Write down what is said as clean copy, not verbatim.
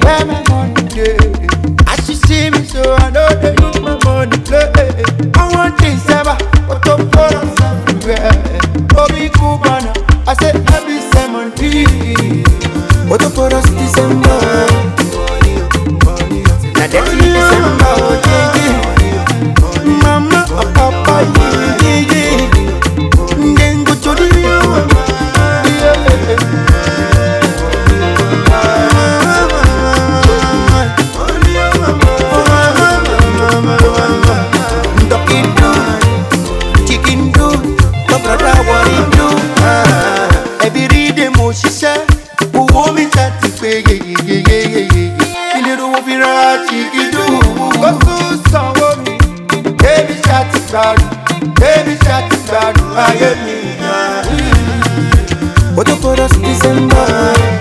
where my money dey. As she see me so I know they use my money play. I want this ever, but to pour us everywhere. Bobby Cubana, I say happy Simon D. But to pour us December. Now that's December, Mama, Papa, then go to the chicken do, no brother what it do. Every day mo ṣiṣẹ́, owó mi ṣàti pé yeah. Ilé owó fi ra chicken do. Ó tún sanwó mi, baby ṣàti gbádùn ayé mi. Bó tó kọ́ lọ sí December.